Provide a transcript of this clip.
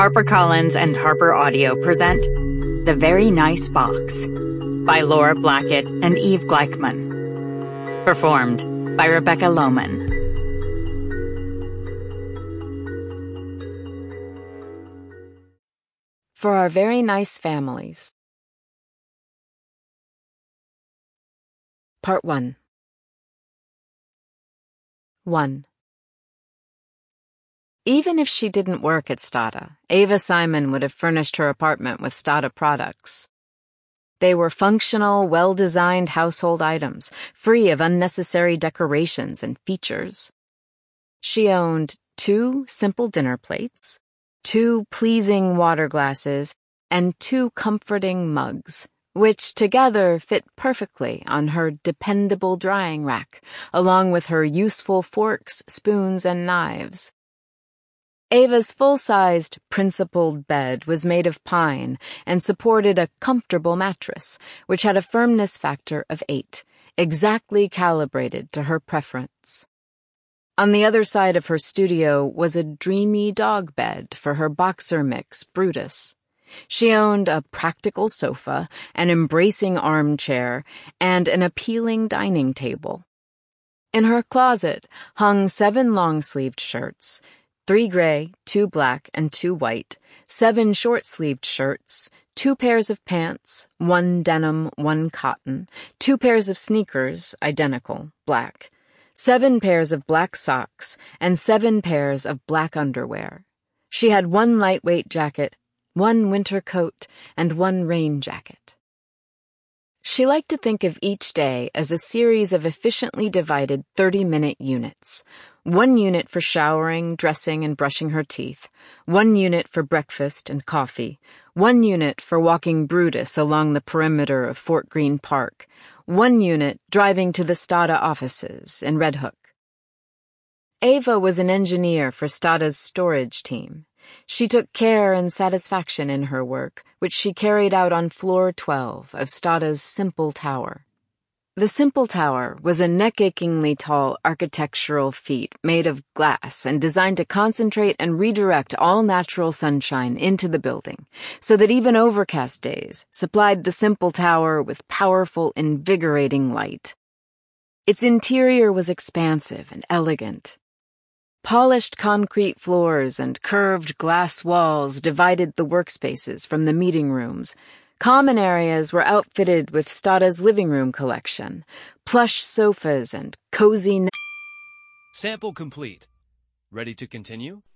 HarperCollins and Harper Audio present The Very Nice Box by Laura Blackett and Eve Gleichman. Performed by Rebecca Lohman. For Our Very Nice Families. Part 1. 1. Even if she didn't work at Stada, Ava Simon would have furnished her apartment with Stada products. They were functional, well-designed household items, free of unnecessary decorations and features. She owned 2 simple dinner plates, 2 pleasing water glasses, and 2 comforting mugs, which together fit perfectly on her dependable drying rack, along with her useful forks, spoons, and knives. Ava's full-sized, principled bed was made of pine and supported a comfortable mattress, which had a firmness factor of 8, exactly calibrated to her preference. On the other side of her studio was a dreamy dog bed for her boxer mix, Brutus. She owned a practical sofa, an embracing armchair, and an appealing dining table. In her closet hung 7 long-sleeved shirts, 3 gray, 2 black, and 2 white, 7 short-sleeved shirts, 2 pairs of pants, 1 denim, 1 cotton, 2 pairs of sneakers, identical, black, 7 pairs of black socks, and 7 pairs of black underwear. She had 1 lightweight jacket, 1 winter coat, and 1 rain jacket. She liked to think of each day as a series of efficiently divided 30-minute units. 1 unit for showering, dressing, and brushing her teeth, 1 unit for breakfast and coffee, 1 unit for walking Brutus along the perimeter of Fort Greene Park, 1 unit driving to the Stada offices in Red Hook. Ava was an engineer for Stada's storage team. She took care and satisfaction in her work, which she carried out on floor 12 of Stada's Simple Tower. The Simple Tower was a neck-achingly tall architectural feat made of glass and designed to concentrate and redirect all natural sunshine into the building, so that even overcast days supplied the Simple Tower with powerful, invigorating light. Its interior was expansive and elegant. Polished concrete floors and curved glass walls divided the workspaces from the meeting rooms. Common areas were outfitted with Stada's living room collection, plush sofas and cozy... Sample complete. Ready to continue?